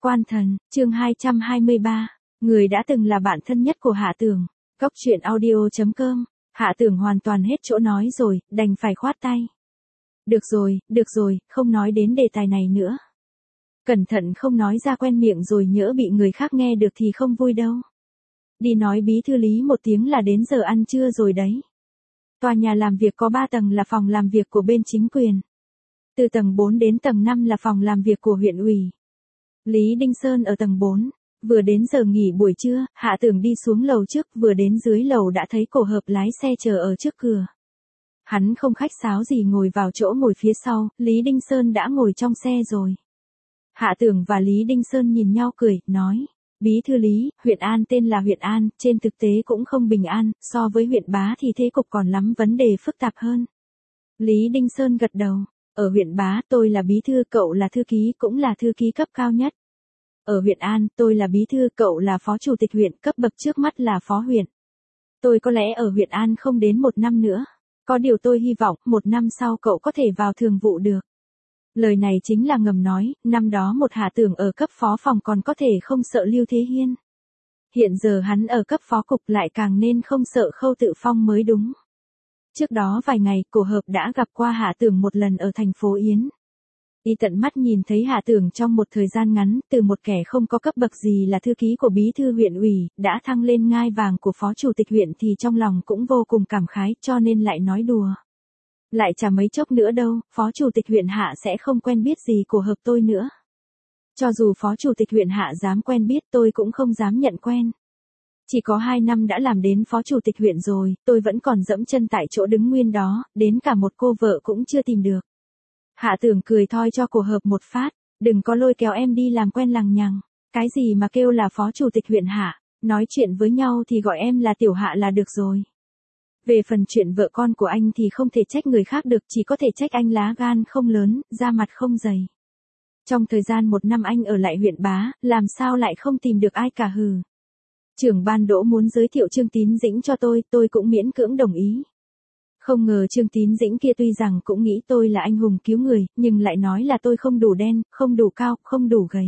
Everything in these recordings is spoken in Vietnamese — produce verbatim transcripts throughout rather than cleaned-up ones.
Quan thần, chương hai trăm hai mươi ba, người đã từng là bạn thân nhất của Hạ Tường. Cốc truyện audio chấm com. Hạ Tường hoàn toàn hết chỗ nói rồi, đành phải khoát tay. Được rồi, được rồi, không nói đến đề tài này nữa. Cẩn thận không nói ra quen miệng rồi nhỡ bị người khác nghe được thì không vui đâu. Đi nói bí thư Lý một tiếng là đến giờ ăn trưa rồi đấy. Tòa nhà làm việc có ba tầng là phòng làm việc của bên chính quyền. Từ tầng bốn đến tầng năm là phòng làm việc của huyện ủy. Lý Đinh Sơn ở tầng bốn. Vừa đến giờ nghỉ buổi trưa, Hạ Tường đi xuống lầu trước, vừa đến dưới lầu đã thấy Cổ Hợp lái xe chờ ở trước cửa. Hắn không khách sáo gì ngồi vào chỗ ngồi phía sau, Lý Đinh Sơn đã ngồi trong xe rồi. Hạ Tường và Lý Đinh Sơn nhìn nhau cười, nói, bí thư Lý, huyện An tên là huyện An, trên thực tế cũng không bình an, so với huyện Bá thì thế cục còn lắm vấn đề phức tạp hơn. Lý Đinh Sơn gật đầu, ở huyện Bá tôi là bí thư, cậu là thư ký, cũng là thư ký cấp cao nhất. Ở huyện An, tôi là bí thư, cậu là phó chủ tịch huyện, cấp bậc trước mắt là phó huyện. Tôi có lẽ ở huyện An không đến một năm nữa. Có điều tôi hy vọng, một năm sau cậu có thể vào thường vụ được. Lời này chính là ngầm nói, năm đó một Hạ Tường ở cấp phó phòng còn có thể không sợ Lưu Thế Hiên. Hiện giờ hắn ở cấp phó cục lại càng nên không sợ Khâu Tự Phong mới đúng. Trước đó vài ngày, Cổ Hợp đã gặp qua Hạ Tường một lần ở thành phố Yến. Y tận mắt nhìn thấy Hạ Tường trong một thời gian ngắn, từ một kẻ không có cấp bậc gì là thư ký của bí thư huyện ủy, đã thăng lên ngai vàng của phó chủ tịch huyện thì trong lòng cũng vô cùng cảm khái, cho nên lại nói đùa. Lại chả mấy chốc nữa đâu, phó chủ tịch huyện Hạ sẽ không quen biết gì Cổ Hợp tôi nữa. Cho dù phó chủ tịch huyện Hạ dám quen biết tôi cũng không dám nhận quen. Chỉ có hai năm đã làm đến phó chủ tịch huyện rồi, tôi vẫn còn dẫm chân tại chỗ đứng nguyên đó, đến cả một cô vợ cũng chưa tìm được. Hạ Tường cười thoi cho Cổ Hợp một phát, đừng có lôi kéo em đi làm quen lằng nhằng, cái gì mà kêu là phó chủ tịch huyện Hạ, nói chuyện với nhau thì gọi em là Tiểu Hạ là được rồi. Về phần chuyện vợ con của anh thì không thể trách người khác được, chỉ có thể trách anh lá gan không lớn, da mặt không dày. Trong thời gian một năm anh ở lại huyện Bá, làm sao lại không tìm được ai cả hừ. Trưởng ban Đỗ muốn giới thiệu Trương Tín Dĩnh cho tôi, tôi cũng miễn cưỡng đồng ý. Không ngờ Trương Tín Dĩnh kia tuy rằng cũng nghĩ tôi là anh hùng cứu người, nhưng lại nói là tôi không đủ đen, không đủ cao, không đủ gầy.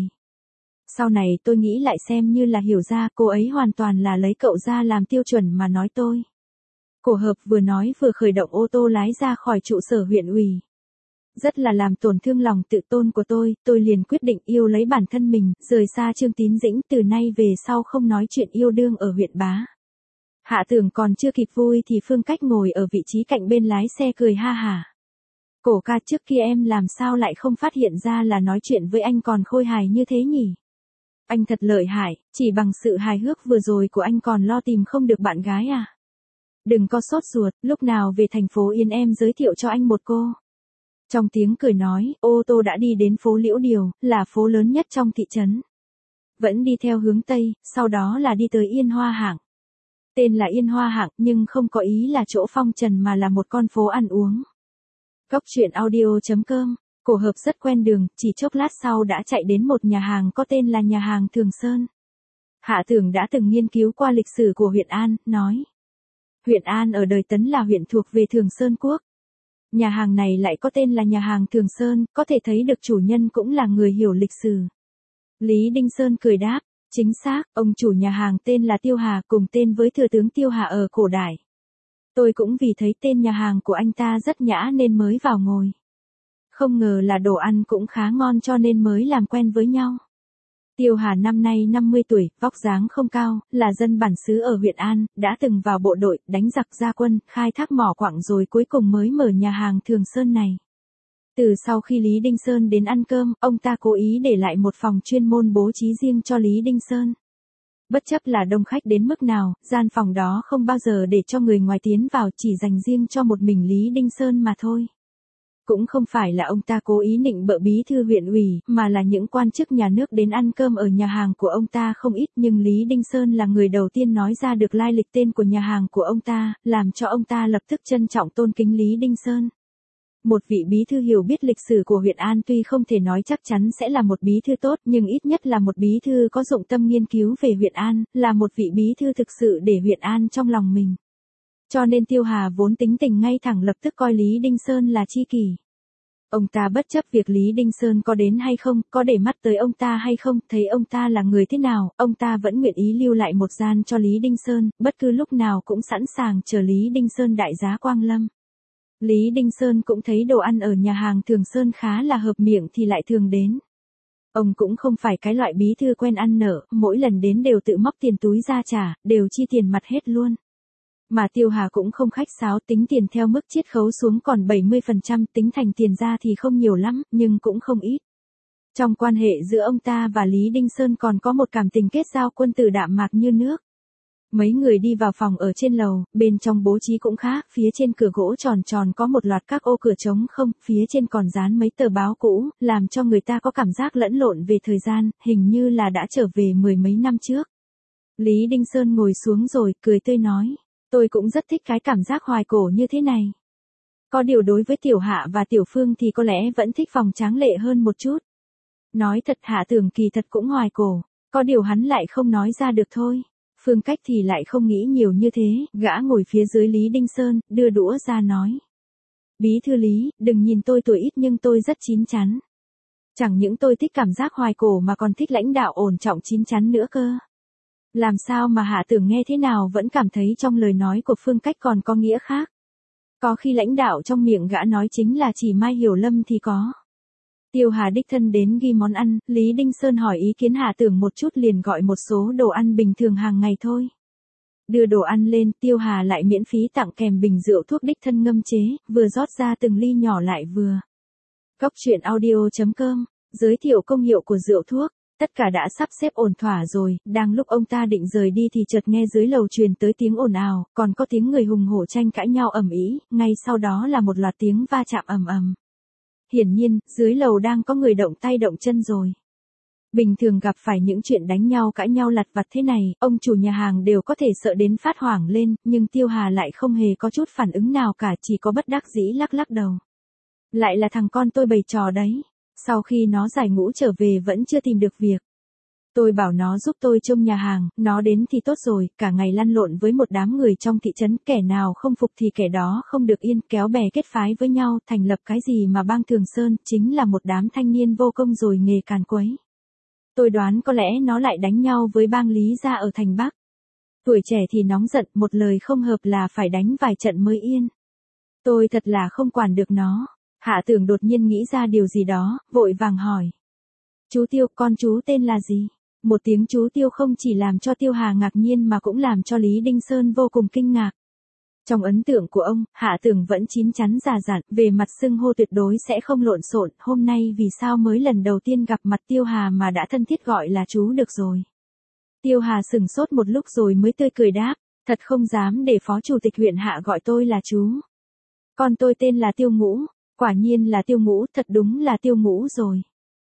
Sau này tôi nghĩ lại xem như là hiểu ra, cô ấy hoàn toàn là lấy cậu ra làm tiêu chuẩn mà nói tôi. Cổ Hợp vừa nói vừa khởi động ô tô lái ra khỏi trụ sở huyện ủy. Rất là làm tổn thương lòng tự tôn của tôi, tôi liền quyết định yêu lấy bản thân mình, rời xa Trương Tín Dĩnh, từ nay về sau không nói chuyện yêu đương ở huyện Bá. Hạ Tường còn chưa kịp vui thì Phương Cách ngồi ở vị trí cạnh bên lái xe cười ha hả. Cổ ca, trước kia em làm sao lại không phát hiện ra là nói chuyện với anh còn khôi hài như thế nhỉ? Anh thật lợi hại, chỉ bằng sự hài hước vừa rồi của anh còn lo tìm không được bạn gái à? Đừng có sốt ruột, lúc nào về thành phố Yên em giới thiệu cho anh một cô. Trong tiếng cười nói, ô tô đã đi đến phố Liễu Điều, là phố lớn nhất trong thị trấn. Vẫn đi theo hướng Tây, sau đó là đi tới Yên Hoa Hạng. Tên là Yên Hoa Hạng nhưng không có ý là chỗ phong trần mà là một con phố ăn uống. Cốc truyện audio chấm com. Cổ Hợp rất quen đường, chỉ chốc lát sau đã chạy đến một nhà hàng có tên là nhà hàng Thường Sơn. Hạ Tường đã từng nghiên cứu qua lịch sử của huyện An, nói. Huyện An ở đời Tấn là huyện thuộc về Thường Sơn Quốc. Nhà hàng này lại có tên là nhà hàng Thường Sơn, có thể thấy được chủ nhân cũng là người hiểu lịch sử. Lý Đinh Sơn cười đáp, chính xác, ông chủ nhà hàng tên là Tiêu Hà, cùng tên với thừa tướng Tiêu Hà ở cổ đại. Tôi cũng vì thấy tên nhà hàng của anh ta rất nhã nên mới vào ngồi. Không ngờ là đồ ăn cũng khá ngon cho nên mới làm quen với nhau. Tiêu Hà năm nay năm mươi tuổi, vóc dáng không cao, là dân bản xứ ở huyện An, đã từng vào bộ đội, đánh giặc ra quân, khai thác mỏ quặng rồi cuối cùng mới mở nhà hàng Thường Sơn này. Từ sau khi Lý Đinh Sơn đến ăn cơm, ông ta cố ý để lại một phòng chuyên môn bố trí riêng cho Lý Đinh Sơn. Bất chấp là đông khách đến mức nào, gian phòng đó không bao giờ để cho người ngoài tiến vào, chỉ dành riêng cho một mình Lý Đinh Sơn mà thôi. Cũng không phải là ông ta cố ý nịnh bợ bí thư huyện ủy, mà là những quan chức nhà nước đến ăn cơm ở nhà hàng của ông ta không ít, nhưng Lý Đinh Sơn là người đầu tiên nói ra được lai lịch tên của nhà hàng của ông ta, làm cho ông ta lập tức trân trọng tôn kính Lý Đinh Sơn. Một vị bí thư hiểu biết lịch sử của huyện An tuy không thể nói chắc chắn sẽ là một bí thư tốt, nhưng ít nhất là một bí thư có dụng tâm nghiên cứu về huyện An, là một vị bí thư thực sự để huyện An trong lòng mình. Cho nên Tiêu Hà vốn tính tình ngay thẳng lập tức coi Lý Đinh Sơn là tri kỷ. Ông ta bất chấp việc Lý Đinh Sơn có đến hay không, có để mắt tới ông ta hay không, thấy ông ta là người thế nào, ông ta vẫn nguyện ý lưu lại một gian cho Lý Đinh Sơn, bất cứ lúc nào cũng sẵn sàng chờ Lý Đinh Sơn đại giá quang lâm. Lý Đinh Sơn cũng thấy đồ ăn ở nhà hàng Thường Sơn khá là hợp miệng thì lại thường đến. Ông cũng không phải cái loại bí thư quen ăn nở, mỗi lần đến đều tự móc tiền túi ra trả, đều chi tiền mặt hết luôn. Mà Tiêu Hà cũng không khách sáo, tính tiền theo mức chiết khấu xuống còn bảy mươi phần trăm, tính thành tiền ra thì không nhiều lắm, nhưng cũng không ít. Trong quan hệ giữa ông ta và Lý Đinh Sơn còn có một cảm tình kết giao quân tử đạm mạc như nước. Mấy người đi vào phòng ở trên lầu, bên trong bố trí cũng khác, phía trên cửa gỗ tròn tròn có một loạt các ô cửa trống không, phía trên còn dán mấy tờ báo cũ, làm cho người ta có cảm giác lẫn lộn về thời gian, hình như là đã trở về mười mấy năm trước. Lý Đinh Sơn ngồi xuống rồi, cười tươi nói, tôi cũng rất thích cái cảm giác hoài cổ như thế này. Có điều đối với Tiểu Hạ và Tiểu Phương thì có lẽ vẫn thích phòng tráng lệ hơn một chút. Nói thật Hạ Tưởng kỳ thật cũng hoài cổ, có điều hắn lại không nói ra được thôi. Phương Cách thì lại không nghĩ nhiều như thế, gã ngồi phía dưới Lý Đinh Sơn, đưa đũa ra nói. Bí thư Lý, đừng nhìn tôi tuổi ít nhưng tôi rất chín chắn. Chẳng những tôi thích cảm giác hoài cổ mà còn thích lãnh đạo ổn trọng chín chắn nữa cơ. Làm sao mà Hạ Tưởng nghe thế nào vẫn cảm thấy trong lời nói của Phương Cách còn có nghĩa khác. Có khi lãnh đạo trong miệng gã nói chính là chỉ Mai Hiểu Lâm thì có. Tiêu Hà đích thân đến ghi món ăn, Lý Đinh Sơn hỏi ý kiến Hạ Tưởng một chút liền gọi một số đồ ăn bình thường hàng ngày thôi. Đưa đồ ăn lên, Tiêu Hà lại miễn phí tặng kèm bình rượu thuốc đích thân ngâm chế, vừa rót ra từng ly nhỏ lại vừa. Cóc truyện audio chấm com, giới thiệu công hiệu của rượu thuốc. Tất cả đã sắp xếp ổn thỏa rồi, đang lúc ông ta định rời đi thì chợt nghe dưới lầu truyền tới tiếng ồn ào, còn có tiếng người hùng hổ tranh cãi nhau ầm ĩ, ngay sau đó là một loạt tiếng va chạm ầm ầm. Hiển nhiên, dưới lầu đang có người động tay động chân rồi. Bình thường gặp phải những chuyện đánh nhau cãi nhau lặt vặt thế này, ông chủ nhà hàng đều có thể sợ đến phát hoảng lên, nhưng Tiêu Hà lại không hề có chút phản ứng nào cả, chỉ có bất đắc dĩ lắc lắc đầu. Lại là thằng con tôi bày trò đấy. Sau khi nó giải ngũ trở về vẫn chưa tìm được việc. Tôi bảo nó giúp tôi trông nhà hàng, nó đến thì tốt rồi, cả ngày lăn lộn với một đám người trong thị trấn, kẻ nào không phục thì kẻ đó không được yên, kéo bè kết phái với nhau, thành lập cái gì mà bang Thường Sơn, chính là một đám thanh niên vô công rồi nghề càn quấy. Tôi đoán có lẽ nó lại đánh nhau với bang Lý gia ở thành Bắc. Tuổi trẻ thì nóng giận, một lời không hợp là phải đánh vài trận mới yên. Tôi thật là không quản được nó. Hạ Tưởng đột nhiên nghĩ ra điều gì đó, vội vàng hỏi. Chú Tiêu, con chú tên là gì? Một tiếng chú Tiêu không chỉ làm cho Tiêu Hà ngạc nhiên mà cũng làm cho Lý Đinh Sơn vô cùng kinh ngạc. Trong ấn tượng của ông, Hạ Tưởng vẫn chín chắn già dặn, về mặt xưng hô tuyệt đối sẽ không lộn xộn, hôm nay vì sao mới lần đầu tiên gặp mặt Tiêu Hà mà đã thân thiết gọi là chú được rồi. Tiêu Hà sừng sốt một lúc rồi mới tươi cười đáp, thật không dám để phó chủ tịch huyện Hạ gọi tôi là chú. Con tôi tên là Tiêu Ngũ. Quả nhiên là Tiêu Ngũ, thật đúng là Tiêu Ngũ rồi.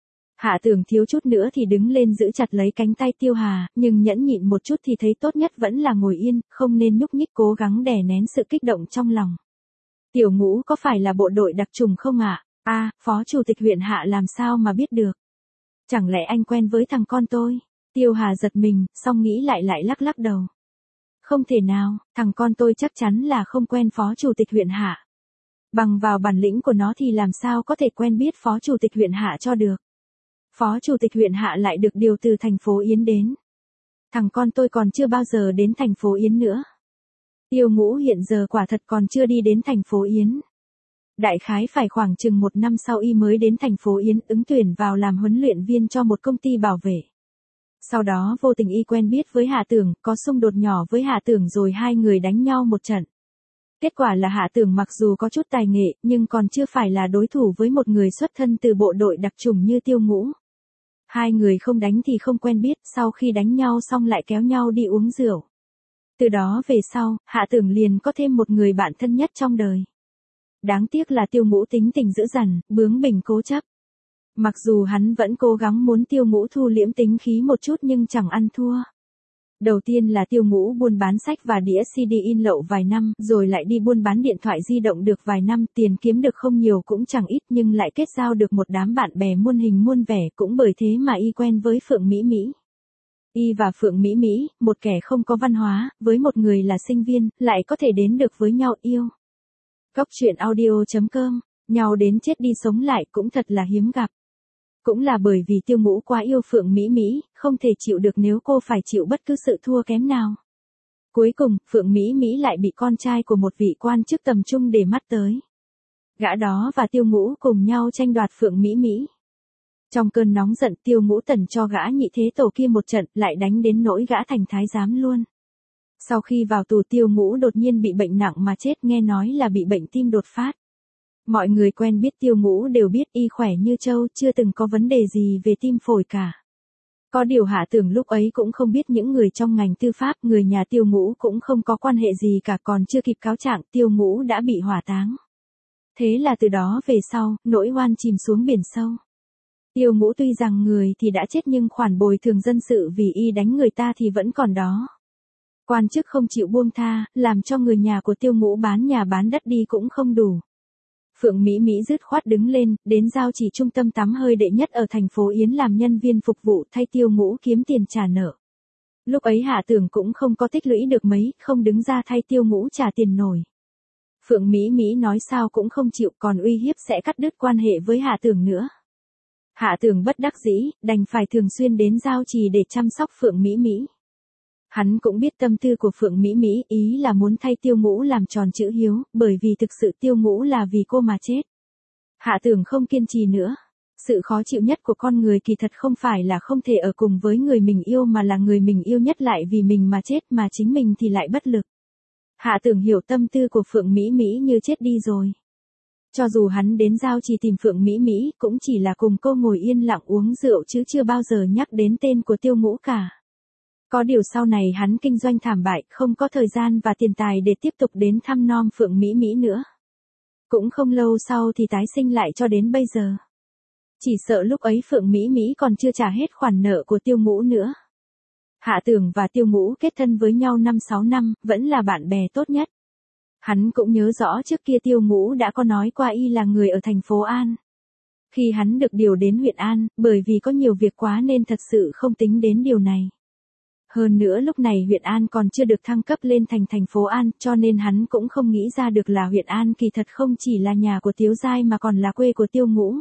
Hạ Tưởng thiếu chút nữa thì đứng lên giữ chặt lấy cánh tay Tiêu Hà, nhưng nhẫn nhịn một chút thì thấy tốt nhất vẫn là ngồi yên, không nên nhúc nhích, cố gắng đè nén sự kích động trong lòng. Tiểu Ngũ có phải là bộ đội đặc trùng không ạ? À? À, phó chủ tịch huyện Hạ làm sao mà biết được? Chẳng lẽ anh quen với thằng con tôi? Tiêu Hà giật mình, xong nghĩ lại lại lắc lắc đầu. Không thể nào, thằng con tôi chắc chắn là không quen phó chủ tịch huyện Hạ. Bằng vào bản lĩnh của nó thì làm sao có thể quen biết phó chủ tịch huyện Hạ cho được. Phó chủ tịch huyện Hạ lại được điều từ thành phố Yến đến. Thằng con tôi còn chưa bao giờ đến thành phố Yến nữa. Tiêu Ngũ hiện giờ quả thật còn chưa đi đến thành phố Yến. Đại khái phải khoảng chừng một năm sau y mới đến thành phố Yến, ứng tuyển vào làm huấn luyện viên cho một công ty bảo vệ. Sau đó vô tình y quen biết với Hạ Tưởng, có xung đột nhỏ với Hạ Tưởng rồi hai người đánh nhau một trận. Kết quả là Hạ Tưởng mặc dù có chút tài nghệ, nhưng còn chưa phải là đối thủ với một người xuất thân từ bộ đội đặc chủng như Tiêu Ngũ. Hai người không đánh thì không quen biết, sau khi đánh nhau xong lại kéo nhau đi uống rượu. Từ đó về sau, Hạ Tưởng liền có thêm một người bạn thân nhất trong đời. Đáng tiếc là Tiêu Ngũ tính tình dữ dằn, bướng bỉnh cố chấp. Mặc dù hắn vẫn cố gắng muốn Tiêu Ngũ thu liễm tính khí một chút nhưng chẳng ăn thua. Đầu tiên là Tiêu Ngũ buôn bán sách và đĩa xê đê in lậu vài năm, rồi lại đi buôn bán điện thoại di động được vài năm, tiền kiếm được không nhiều cũng chẳng ít nhưng lại kết giao được một đám bạn bè muôn hình muôn vẻ, cũng bởi thế mà y quen với Phượng Mỹ Mỹ. Y và Phượng Mỹ Mỹ, một kẻ không có văn hóa, với một người là sinh viên, lại có thể đến được với nhau yêu. Cóc truyện audio chấm com Nhau đến chết đi sống lại cũng thật là hiếm gặp. Cũng là bởi vì Tiêu Ngũ quá yêu Phượng Mỹ Mỹ, không thể chịu được nếu cô phải chịu bất cứ sự thua kém nào. Cuối cùng, Phượng Mỹ Mỹ lại bị con trai của một vị quan chức tầm trung để mắt tới. Gã đó và Tiêu Ngũ cùng nhau tranh đoạt Phượng Mỹ Mỹ. Trong cơn nóng giận, Tiêu Ngũ Tần cho gã nhị thế tổ kia một trận, lại đánh đến nỗi gã thành thái giám luôn. Sau khi vào tù, Tiêu Ngũ đột nhiên bị bệnh nặng mà chết, nghe nói là bị bệnh tim đột phát. Mọi người quen biết Tiêu Ngũ đều biết y khỏe như trâu, chưa từng có vấn đề gì về tim phổi cả. Có điều Hạ Tường lúc ấy cũng không biết những người trong ngành tư pháp, người nhà Tiêu Ngũ cũng không có quan hệ gì cả, còn chưa kịp cáo trạng, Tiêu Ngũ đã bị hỏa táng. Thế là từ đó về sau, nỗi oan chìm xuống biển sâu. Tiêu Ngũ tuy rằng người thì đã chết nhưng khoản bồi thường dân sự vì y đánh người ta thì vẫn còn đó. Quan chức không chịu buông tha, làm cho người nhà của Tiêu Ngũ bán nhà bán đất đi cũng không đủ. Phượng Mỹ Mỹ dứt khoát đứng lên, đến giao chỉ trung tâm tắm hơi đệ nhất ở thành phố Yến làm nhân viên phục vụ thay Tiêu Ngũ kiếm tiền trả nợ. Lúc ấy Hạ Tường cũng không có tích lũy được mấy, không đứng ra thay Tiêu Ngũ trả tiền nổi. Phượng Mỹ Mỹ nói sao cũng không chịu, còn uy hiếp sẽ cắt đứt quan hệ với Hạ Tường nữa. Hạ Tường bất đắc dĩ, đành phải thường xuyên đến giao trì để chăm sóc Phượng Mỹ Mỹ. Hắn cũng biết tâm tư của Phượng Mỹ Mỹ, ý là muốn thay Tiêu Ngũ làm tròn chữ hiếu, bởi vì thực sự Tiêu Ngũ là vì cô mà chết. Hạ Tường không kiên trì nữa. Sự khó chịu nhất của con người kỳ thật không phải là không thể ở cùng với người mình yêu, mà là người mình yêu nhất lại vì mình mà chết, mà chính mình thì lại bất lực. Hạ Tường hiểu tâm tư của Phượng Mỹ Mỹ như chết đi rồi. Cho dù hắn đến giao trì tìm Phượng Mỹ Mỹ, cũng chỉ là cùng cô ngồi yên lặng uống rượu chứ chưa bao giờ nhắc đến tên của Tiêu Ngũ cả. Có điều sau này hắn kinh doanh thảm bại, không có thời gian và tiền tài để tiếp tục đến thăm nom Phượng Mỹ Mỹ nữa. Cũng không lâu sau thì tái sinh lại cho đến bây giờ. Chỉ sợ lúc ấy Phượng Mỹ Mỹ còn chưa trả hết khoản nợ của Tiêu Ngũ nữa. Hạ Tường và Tiêu Ngũ kết thân với nhau năm sáu năm, vẫn là bạn bè tốt nhất. Hắn cũng nhớ rõ trước kia Tiêu Ngũ đã có nói qua y là người ở thành phố An. Khi hắn được điều đến huyện An, bởi vì có nhiều việc quá nên thật sự không tính đến điều này. Hơn nữa lúc này huyện An còn chưa được thăng cấp lên thành thành phố An, cho nên hắn cũng không nghĩ ra được là huyện An kỳ thật không chỉ là nhà của Tiếu Giai mà còn là quê của Tiêu Ngũ.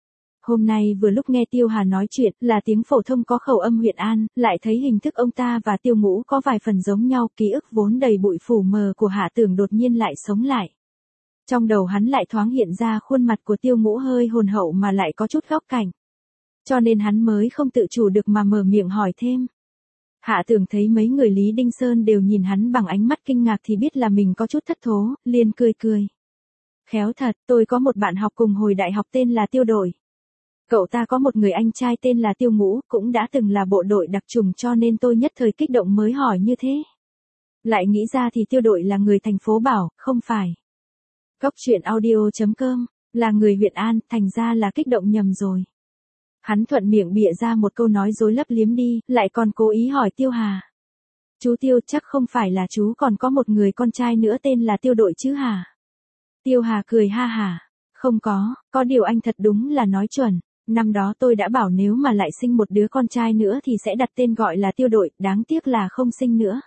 Hôm nay vừa lúc nghe Tiêu Hà nói chuyện là tiếng phổ thông có khẩu âm huyện An, lại thấy hình thức ông ta và Tiêu Ngũ có vài phần giống nhau, ký ức vốn đầy bụi phủ mờ của Hạ Tường đột nhiên lại sống lại. Trong đầu hắn lại thoáng hiện ra khuôn mặt của Tiêu Ngũ hơi hồn hậu mà lại có chút góc cạnh. Cho nên hắn mới không tự chủ được mà mở miệng hỏi thêm. Hạ Tường thấy mấy người Lý Đinh Sơn đều nhìn hắn bằng ánh mắt kinh ngạc thì biết là mình có chút thất thố, liền cười cười. Khéo thật, tôi có một bạn học cùng hồi đại học tên là Tiêu Đội. Cậu ta có một người anh trai tên là Tiêu Ngũ, cũng đã từng là bộ đội đặc trùng, cho nên tôi nhất thời kích động mới hỏi như thế. Lại nghĩ ra thì Tiêu Đội là người thành phố Bảo, không phải. Cóc truyện audio chấm com, là người huyện An, thành ra là kích động nhầm rồi. Hắn thuận miệng bịa ra một câu nói dối lấp liếm đi, lại còn cố ý hỏi Tiêu Hà. Chú Tiêu, chắc không phải là chú còn có một người con trai nữa tên là Tiêu Đội chứ hả? Tiêu Hà cười ha hả. Không có, có điều anh thật đúng là nói chuẩn. Năm đó tôi đã bảo nếu mà lại sinh một đứa con trai nữa thì sẽ đặt tên gọi là Tiêu Đội, đáng tiếc là không sinh nữa.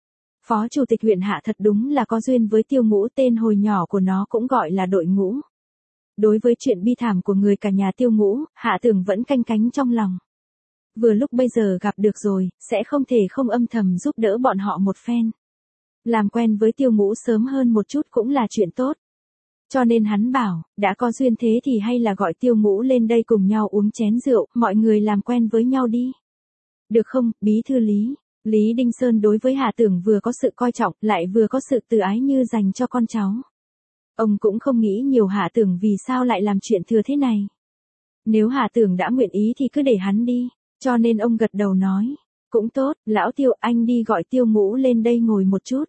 Phó chủ tịch huyện Hạ thật đúng là có duyên với Tiêu Ngũ, tên hồi nhỏ của nó cũng gọi là Đội Ngũ. Đối với chuyện bi thảm của người cả nhà Tiêu Ngũ, Hạ Tường vẫn canh cánh trong lòng. Vừa lúc bây giờ gặp được rồi, sẽ không thể không âm thầm giúp đỡ bọn họ một phen. Làm quen với Tiêu Ngũ sớm hơn một chút cũng là chuyện tốt. Cho nên hắn bảo, đã có duyên thế thì hay là gọi Tiêu Ngũ lên đây cùng nhau uống chén rượu, mọi người làm quen với nhau đi. Được không, bí thư Lý? Lý Đinh Sơn đối với Hạ Tường vừa có sự coi trọng, lại vừa có sự từ ái như dành cho con cháu. Ông cũng không nghĩ nhiều Hạ Tường vì sao lại làm chuyện thừa thế này. Nếu Hạ Tường đã nguyện ý thì cứ để hắn đi, cho nên ông gật đầu nói. Cũng tốt, lão Tiêu, anh đi gọi Tiêu Ngũ lên đây ngồi một chút.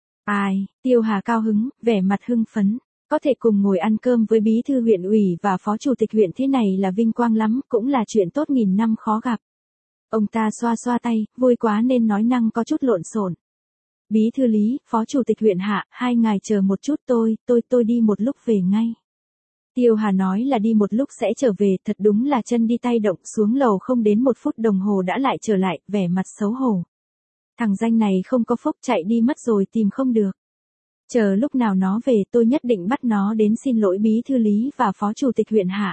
Ai, Tiêu Hà cao hứng, vẻ mặt hưng phấn. Có thể cùng ngồi ăn cơm với bí thư huyện ủy và phó chủ tịch huyện thế này là vinh quang lắm, cũng là chuyện tốt nghìn năm khó gặp. Ông ta xoa xoa tay, vui quá nên nói năng có chút lộn xộn. Bí thư Lý, phó chủ tịch huyện Hạ, hai ngài chờ một chút tôi, tôi, tôi đi một lúc về ngay. Tiêu Hà nói là đi một lúc sẽ trở về, thật đúng là chân đi tay động, xuống lầu không đến một phút đồng hồ đã lại trở lại, vẻ mặt xấu hổ. Thằng danh này không có phúc, chạy đi mất rồi tìm không được. Chờ lúc nào nó về tôi nhất định bắt nó đến xin lỗi bí thư Lý và phó chủ tịch huyện Hạ.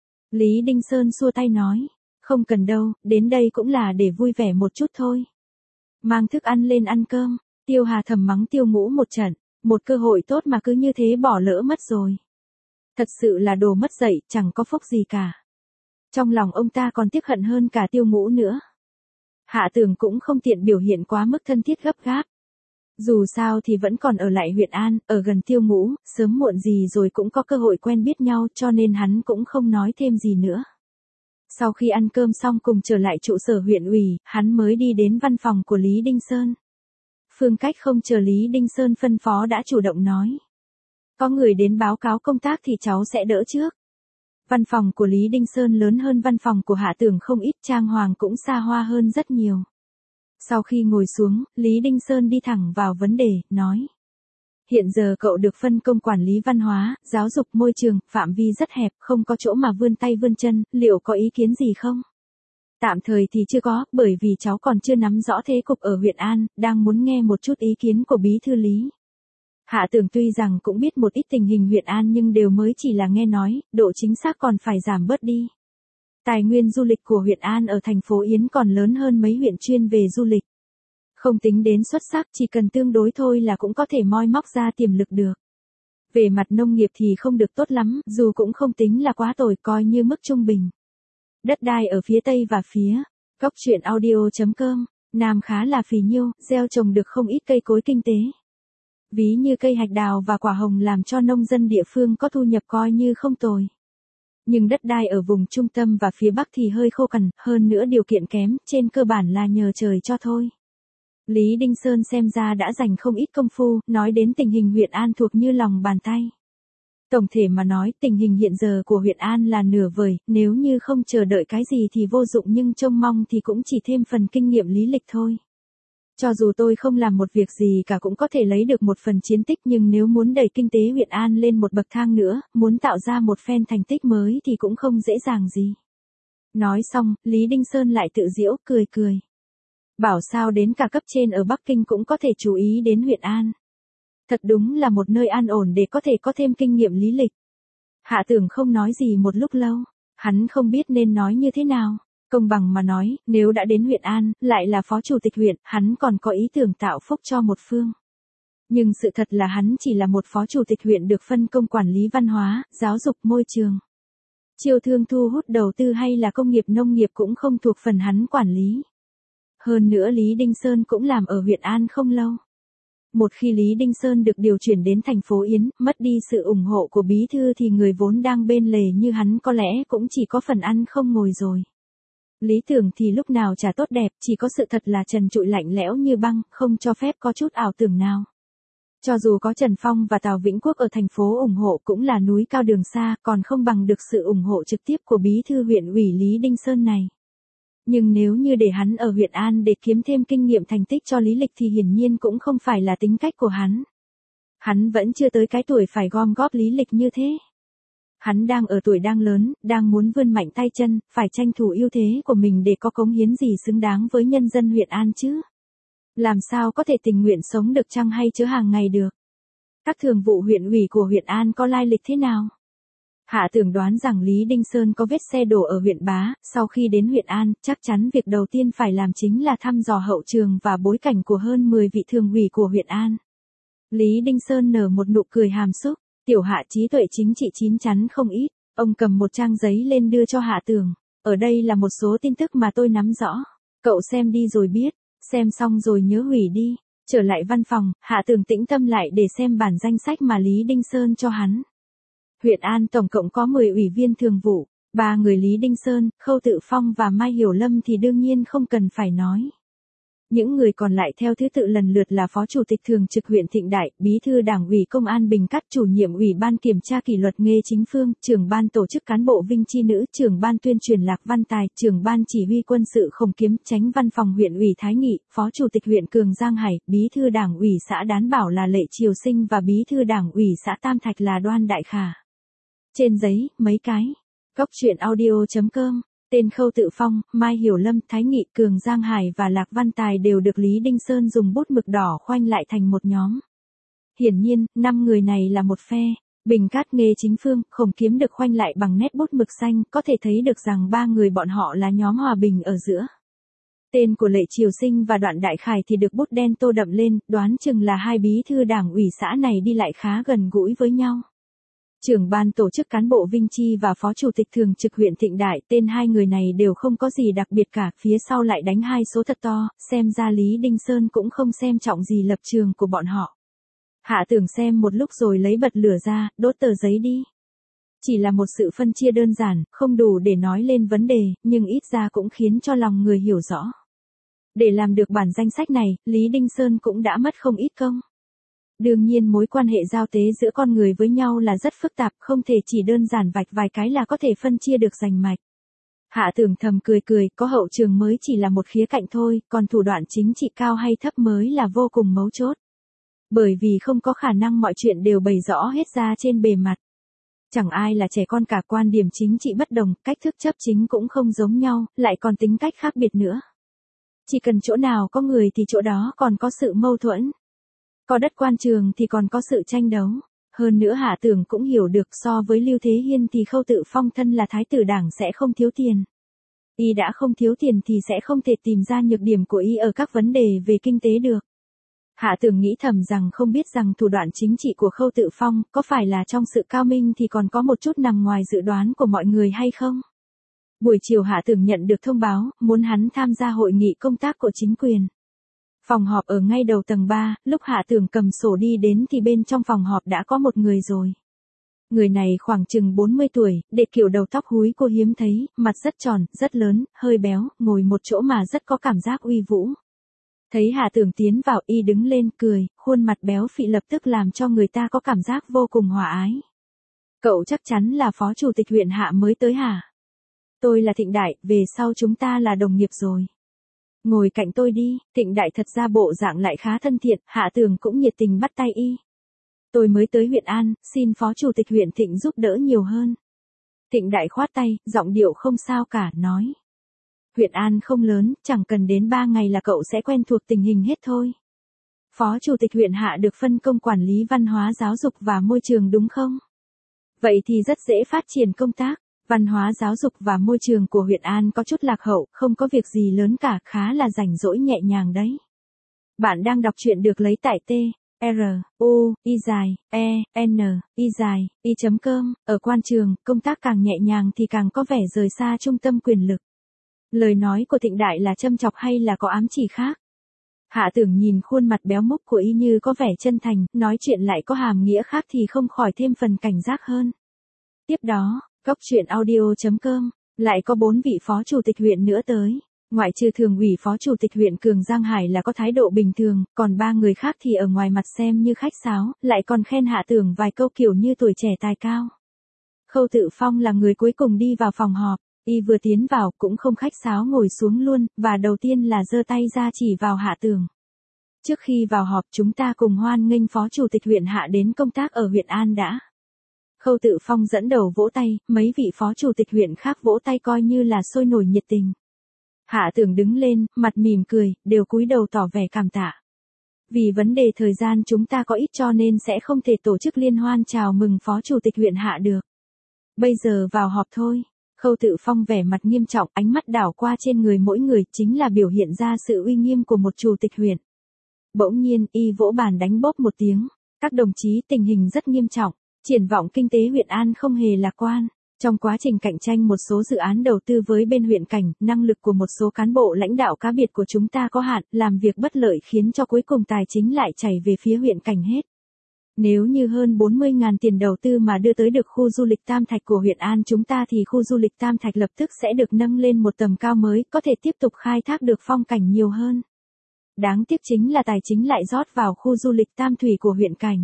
Lý Đinh Sơn xua tay nói, không cần đâu, đến đây cũng là để vui vẻ một chút thôi. Mang thức ăn lên ăn cơm, Tiêu Hà thầm mắng Tiêu Ngũ một trận, một cơ hội tốt mà cứ như thế bỏ lỡ mất rồi. Thật sự là đồ mất dạy, chẳng có phúc gì cả. Trong lòng ông ta còn tiếc hận hơn cả Tiêu Ngũ nữa. Hạ Tường cũng không tiện biểu hiện quá mức thân thiết gấp gáp. Dù sao thì vẫn còn ở lại huyện An, ở gần Tiêu Ngũ, sớm muộn gì rồi cũng có cơ hội quen biết nhau cho nên hắn cũng không nói thêm gì nữa. Sau khi ăn cơm xong cùng trở lại trụ sở huyện ủy, hắn mới đi đến văn phòng của Lý Đinh Sơn. Phương Cách không chờ Lý Đinh Sơn phân phó đã chủ động nói. Có người đến báo cáo công tác thì cháu sẽ đỡ trước. Văn phòng của Lý Đinh Sơn lớn hơn văn phòng của Hạ Tường không ít, trang hoàng cũng xa hoa hơn rất nhiều. Sau khi ngồi xuống, Lý Đinh Sơn đi thẳng vào vấn đề, nói. Hiện giờ cậu được phân công quản lý văn hóa, giáo dục môi trường, phạm vi rất hẹp, không có chỗ mà vươn tay vươn chân, liệu có ý kiến gì không? Tạm thời thì chưa có, bởi vì cháu còn chưa nắm rõ thế cục ở huyện An, đang muốn nghe một chút ý kiến của bí thư Lý. Hạ Tường tuy rằng cũng biết một ít tình hình huyện An nhưng đều mới chỉ là nghe nói, độ chính xác còn phải giảm bớt đi. Tài nguyên du lịch của huyện An ở thành phố Yến còn lớn hơn mấy huyện chuyên về du lịch. Không tính đến xuất sắc, chỉ cần tương đối thôi là cũng có thể moi móc ra tiềm lực được. Về mặt nông nghiệp thì không được tốt lắm, dù cũng không tính là quá tồi, coi như mức trung bình. Đất đai ở phía Tây và phía góc truyện audio chấm com, Nam khá là phì nhiêu, gieo trồng được không ít cây cối kinh tế. Ví như cây hạch đào và quả hồng làm cho nông dân địa phương có thu nhập coi như không tồi. Nhưng đất đai ở vùng trung tâm và phía Bắc thì hơi khô cằn, hơn nữa điều kiện kém, trên cơ bản là nhờ trời cho thôi. Lý Đinh Sơn xem ra đã dành không ít công phu, nói đến tình hình huyện An thuộc như lòng bàn tay. Tổng thể mà nói, tình hình hiện giờ của huyện An là nửa vời, nếu như không chờ đợi cái gì thì vô dụng nhưng trông mong thì cũng chỉ thêm phần kinh nghiệm lý lịch thôi. Cho dù tôi không làm một việc gì cả cũng có thể lấy được một phần chiến tích nhưng nếu muốn đẩy kinh tế huyện An lên một bậc thang nữa, muốn tạo ra một phen thành tích mới thì cũng không dễ dàng gì. Nói xong, Lý Đinh Sơn lại tự giễu, cười cười. Bảo sao đến cả cấp trên ở Bắc Kinh cũng có thể chú ý đến huyện An. Thật đúng là một nơi an ổn để có thể có thêm kinh nghiệm lý lịch. Hạ Tường không nói gì một lúc lâu, hắn không biết nên nói như thế nào. Công bằng mà nói, nếu đã đến huyện An, lại là phó chủ tịch huyện, hắn còn có ý tưởng tạo phúc cho một phương. Nhưng sự thật là hắn chỉ là một phó chủ tịch huyện được phân công quản lý văn hóa, giáo dục môi trường. Chiêu thương thu hút đầu tư hay là công nghiệp nông nghiệp cũng không thuộc phần hắn quản lý. Hơn nữa Lý Đinh Sơn cũng làm ở huyện An không lâu. Một khi Lý Đinh Sơn được điều chuyển đến thành phố Yến, mất đi sự ủng hộ của bí thư thì người vốn đang bên lề như hắn có lẽ cũng chỉ có phần ăn không ngồi rồi. Lý tưởng thì lúc nào chả tốt đẹp, chỉ có sự thật là trần trụi lạnh lẽo như băng, không cho phép có chút ảo tưởng nào. Cho dù có Trần Phong và Tào Vĩnh Quốc ở thành phố ủng hộ cũng là núi cao đường xa, còn không bằng được sự ủng hộ trực tiếp của bí thư huyện ủy Lý Đinh Sơn này. Nhưng nếu như để hắn ở huyện An để kiếm thêm kinh nghiệm thành tích cho lý lịch thì hiển nhiên cũng không phải là tính cách của hắn. Hắn vẫn chưa tới cái tuổi phải gom góp lý lịch như thế. Hắn đang ở tuổi đang lớn, đang muốn vươn mạnh tay chân, phải tranh thủ ưu thế của mình để có cống hiến gì xứng đáng với nhân dân huyện An chứ. Làm sao có thể tình nguyện sống được chăng hay chớ hàng ngày được. Các thường vụ huyện ủy của huyện An có lai lịch thế nào? Hạ Tường đoán rằng Lý Đinh Sơn có vết xe đổ ở huyện Bá, sau khi đến huyện An, chắc chắn việc đầu tiên phải làm chính là thăm dò hậu trường và bối cảnh của hơn mười vị thường ủy của huyện An. Lý Đinh Sơn nở một nụ cười hàm xúc, tiểu Hạ trí tuệ chính trị chín chắn không ít, ông cầm một trang giấy lên đưa cho Hạ Tường. Ở đây là một số tin tức mà tôi nắm rõ, cậu xem đi rồi biết, xem xong rồi nhớ hủy đi. Trở lại văn phòng, Hạ Tường tĩnh tâm lại để xem bản danh sách mà Lý Đinh Sơn cho hắn. Huyện An tổng cộng có mười ủy viên thường vụ, ba người Lý Đinh Sơn, Khâu Tự Phong và Mai Hiểu Lâm thì đương nhiên không cần phải nói. Những người còn lại theo thứ tự lần lượt là Phó Chủ tịch Thường trực huyện Thịnh Đại, Bí thư Đảng ủy Công an Bình Cát, Chủ nhiệm Ủy ban Kiểm tra Kỷ luật Nghê Chính Phương, Trưởng ban Tổ chức Cán bộ Vinh Chi Nữ, Trưởng ban Tuyên truyền Lạc Văn Tài, Trưởng ban Chỉ huy Quân sự Khổng Kiếm, Chánh văn phòng huyện ủy Thái Nghị, Phó Chủ tịch huyện Cường Giang Hải, Bí thư Đảng ủy xã Đán Bảo là Lệ Triều Sinh và Bí thư Đảng ủy xã Tam Thạch là Đoan Đại Khả. Trên giấy, mấy cái. Góc truyện audio chấm com. Tên Khâu Tự Phong, Mai Hiểu Lâm, Thái Nghị, Cường Giang Hải và Lạc Văn Tài đều được Lý Đinh Sơn dùng bút mực đỏ khoanh lại thành một nhóm. Hiển nhiên, năm người này là một phe. Bình Cát Nghê Chính Phương, Khổng Kiếm được khoanh lại bằng nét bút mực xanh, có thể thấy được rằng ba người bọn họ là nhóm hòa bình ở giữa. Tên của Lệ Triều Sinh và Đoạn Đại Khải thì được bút đen tô đậm lên, đoán chừng là hai bí thư đảng ủy xã này đi lại khá gần gũi với nhau. Trưởng ban tổ chức cán bộ Vinh Chi và phó chủ tịch thường trực huyện Thịnh Đại, tên hai người này đều không có gì đặc biệt cả, phía sau lại đánh hai số thật to, xem ra Lý Đinh Sơn cũng không xem trọng gì lập trường của bọn họ. Hạ Tưởng xem một lúc rồi lấy bật lửa ra, đốt tờ giấy đi. Chỉ là một sự phân chia đơn giản, không đủ để nói lên vấn đề, nhưng ít ra cũng khiến cho lòng người hiểu rõ. Để làm được bản danh sách này, Lý Đinh Sơn cũng đã mất không ít công. Đương nhiên mối quan hệ giao tế giữa con người với nhau là rất phức tạp, không thể chỉ đơn giản vạch vài cái là có thể phân chia được rành mạch. Hạ Tưởng thầm cười cười, có hậu trường mới chỉ là một khía cạnh thôi, còn thủ đoạn chính trị cao hay thấp mới là vô cùng mấu chốt. Bởi vì không có khả năng mọi chuyện đều bày rõ hết ra trên bề mặt. Chẳng ai là trẻ con cả, quan điểm chính trị bất đồng, cách thức chấp chính cũng không giống nhau, lại còn tính cách khác biệt nữa. Chỉ cần chỗ nào có người thì chỗ đó còn có sự mâu thuẫn. Có đất quan trường thì còn có sự tranh đấu. Hơn nữa Hạ Tưởng cũng hiểu được so với Lưu Thế Hiên thì Khâu Tự Phong thân là thái tử đảng sẽ không thiếu tiền. Y đã không thiếu tiền thì sẽ không thể tìm ra nhược điểm của Y ở các vấn đề về kinh tế được. Hạ Tưởng nghĩ thầm rằng không biết rằng thủ đoạn chính trị của Khâu Tự Phong có phải là trong sự cao minh thì còn có một chút nằm ngoài dự đoán của mọi người hay không. Buổi chiều Hạ Tưởng nhận được thông báo, muốn hắn tham gia hội nghị công tác của chính quyền. Phòng họp ở ngay đầu tầng ba, lúc Hạ Tưởng cầm sổ đi đến thì bên trong phòng họp đã có một người rồi. Người này khoảng chừng bốn mươi tuổi, để kiểu đầu tóc húi cô hiếm thấy, mặt rất tròn, rất lớn, hơi béo, ngồi một chỗ mà rất có cảm giác uy vũ. Thấy Hạ Tưởng tiến vào, Y đứng lên cười, khuôn mặt béo phì lập tức làm cho người ta có cảm giác vô cùng hòa ái. Cậu chắc chắn là phó chủ tịch huyện Hạ mới tới hả? Tôi là Thịnh Đại, về sau chúng ta là đồng nghiệp rồi. Ngồi cạnh tôi đi. Thịnh Đại thật ra bộ dạng lại khá thân thiện, Hạ Tưởng cũng nhiệt tình bắt tay Y. Tôi mới tới huyện An, xin phó chủ tịch huyện Thịnh giúp đỡ nhiều hơn. Thịnh Đại khoát tay, giọng điệu không sao cả, nói. Huyện An không lớn, chẳng cần đến ba ngày là cậu sẽ quen thuộc tình hình hết thôi. Phó chủ tịch huyện Hạ được phân công quản lý văn hóa giáo dục và môi trường đúng không? Vậy thì rất dễ phát triển công tác. Văn hóa giáo dục và môi trường của huyện An có chút lạc hậu, không có việc gì lớn cả, khá là rảnh rỗi nhẹ nhàng đấy. Bạn đang đọc truyện được lấy tại T, R, U, Y dài, E, N, Y dài, Y chấm com, ở quan trường, công tác càng nhẹ nhàng thì càng có vẻ rời xa trung tâm quyền lực. Lời nói của Thịnh Đại là châm chọc hay là có ám chỉ khác? Hạ Tưởng nhìn khuôn mặt béo múc của Y như có vẻ chân thành, nói chuyện lại có hàm nghĩa khác thì không khỏi thêm phần cảnh giác hơn. Tiếp đó, Góc truyện audio chấm com, lại có bốn vị phó chủ tịch huyện nữa tới. Ngoại trừ thường ủy phó chủ tịch huyện Cường Giang Hải là có thái độ bình thường, còn ba người khác thì ở ngoài mặt xem như khách sáo, lại còn khen Hạ Tưởng vài câu kiểu như tuổi trẻ tài cao. Khâu Tự Phong là người cuối cùng đi vào phòng họp, Y vừa tiến vào cũng không khách sáo ngồi xuống luôn, và đầu tiên là giơ tay ra chỉ vào Hạ Tưởng. Trước khi vào họp chúng ta cùng hoan nghênh phó chủ tịch huyện Hạ đến công tác ở huyện An đã. Khâu Tự Phong dẫn đầu vỗ tay, mấy vị phó chủ tịch huyện khác vỗ tay coi như là sôi nổi nhiệt tình. Hạ Tưởng đứng lên, mặt mỉm cười, đều cúi đầu tỏ vẻ cảm tạ. Vì vấn đề thời gian chúng ta có ít cho nên sẽ không thể tổ chức liên hoan chào mừng phó chủ tịch huyện Hạ được. Bây giờ vào họp thôi. Khâu Tự Phong vẻ mặt nghiêm trọng, ánh mắt đảo qua trên người mỗi người, chính là biểu hiện ra sự uy nghiêm của một chủ tịch huyện. Bỗng nhiên, Y vỗ bàn đánh bóp một tiếng. Các đồng chí, tình hình rất nghiêm trọng. Triển vọng kinh tế huyện An không hề lạc quan. Trong quá trình cạnh tranh một số dự án đầu tư với bên huyện Cảnh, năng lực của một số cán bộ lãnh đạo cá biệt của chúng ta có hạn, làm việc bất lợi khiến cho cuối cùng tài chính lại chảy về phía huyện Cảnh hết. Nếu như hơn bốn mươi nghìn tiền đầu tư mà đưa tới được khu du lịch Tam Thạch của huyện An chúng ta thì khu du lịch Tam Thạch lập tức sẽ được nâng lên một tầm cao mới, có thể tiếp tục khai thác được phong cảnh nhiều hơn. Đáng tiếc chính là tài chính lại rót vào khu du lịch Tam Thủy của huyện Cảnh.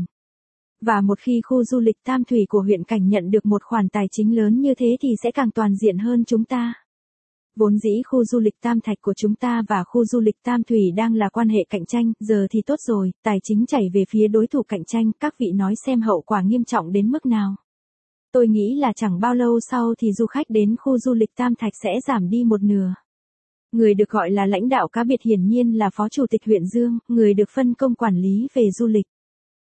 Và một khi khu du lịch Tam Thủy của huyện Cảnh nhận được một khoản tài chính lớn như thế thì sẽ càng toàn diện hơn chúng ta. Vốn dĩ khu du lịch Tam Thạch của chúng ta và khu du lịch Tam Thủy đang là quan hệ cạnh tranh, giờ thì tốt rồi, tài chính chảy về phía đối thủ cạnh tranh, các vị nói xem hậu quả nghiêm trọng đến mức nào. Tôi nghĩ là chẳng bao lâu sau thì du khách đến khu du lịch Tam Thạch sẽ giảm đi một nửa. Người được gọi là lãnh đạo cá biệt hiển nhiên là phó chủ tịch huyện Dương, người được phân công quản lý về du lịch.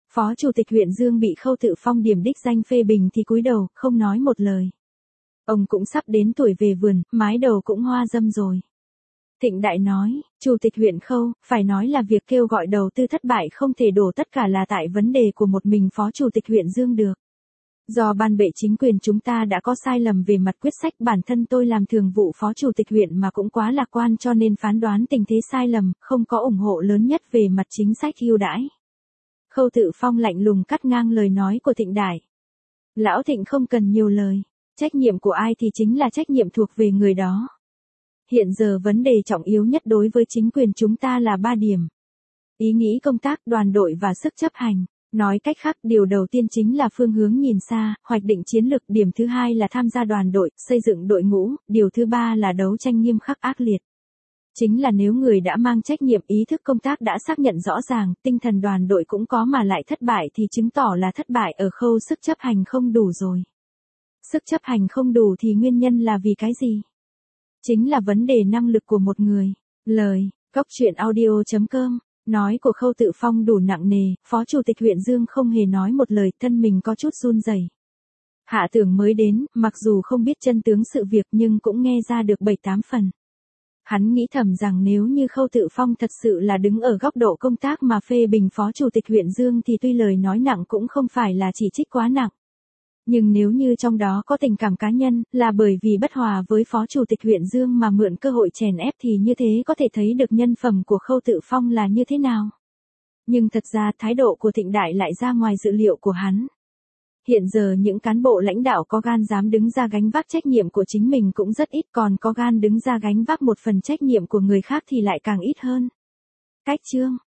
Phó chủ tịch huyện Dương bị Khâu Tự Phong điểm đích danh phê bình thì cúi đầu, không nói một lời. Ông cũng sắp đến tuổi về vườn, mái đầu cũng hoa râm rồi. Thịnh Đại nói, chủ tịch huyện Khâu, phải nói là việc kêu gọi đầu tư thất bại không thể đổ tất cả là tại vấn đề của một mình phó chủ tịch huyện Dương được. Do ban bệ chính quyền chúng ta đã có sai lầm về mặt quyết sách, bản thân tôi làm thường vụ phó chủ tịch huyện mà cũng quá lạc quan cho nên phán đoán tình thế sai lầm, không có ủng hộ lớn nhất về mặt chính sách ưu đãi. Khâu Tự Phong lạnh lùng cắt ngang lời nói của Thịnh Đại. Lão Thịnh không cần nhiều lời, trách nhiệm của ai thì chính là trách nhiệm thuộc về người đó. Hiện giờ vấn đề trọng yếu nhất đối với chính quyền chúng ta là ba điểm. Ý nghĩ công tác, đoàn đội và sức chấp hành. Nói cách khác, điều đầu tiên chính là phương hướng nhìn xa, hoạch định chiến lược, điểm thứ hai là tham gia đoàn đội, xây dựng đội ngũ, điều thứ ba là đấu tranh nghiêm khắc ác liệt. Chính là nếu người đã mang trách nhiệm, ý thức công tác đã xác nhận rõ ràng, tinh thần đoàn đội cũng có mà lại thất bại thì chứng tỏ là thất bại ở khâu sức chấp hành không đủ rồi. Sức chấp hành không đủ thì nguyên nhân là vì cái gì? Chính là vấn đề năng lực của một người. Lời, Cốc Truyện Audio chấm com. Nói của Khâu Tự Phong đủ nặng nề, phó chủ tịch huyện Dương không hề nói một lời, thân mình có chút run rẩy. Hạ Tưởng mới đến, mặc dù không biết chân tướng sự việc nhưng cũng nghe ra được bảy tám phần. Hắn nghĩ thầm rằng nếu như Khâu Tự Phong thật sự là đứng ở góc độ công tác mà phê bình phó chủ tịch huyện Dương thì tuy lời nói nặng cũng không phải là chỉ trích quá nặng. Nhưng nếu như trong đó có tình cảm cá nhân, là bởi vì bất hòa với phó chủ tịch huyện Dương mà mượn cơ hội chèn ép thì như thế có thể thấy được nhân phẩm của Khâu Tự Phong là như thế nào. Nhưng thật ra thái độ của Thịnh Đại lại ra ngoài dự liệu của hắn. Hiện giờ những cán bộ lãnh đạo có gan dám đứng ra gánh vác trách nhiệm của chính mình cũng rất ít, còn có gan đứng ra gánh vác một phần trách nhiệm của người khác thì lại càng ít hơn. Cách chương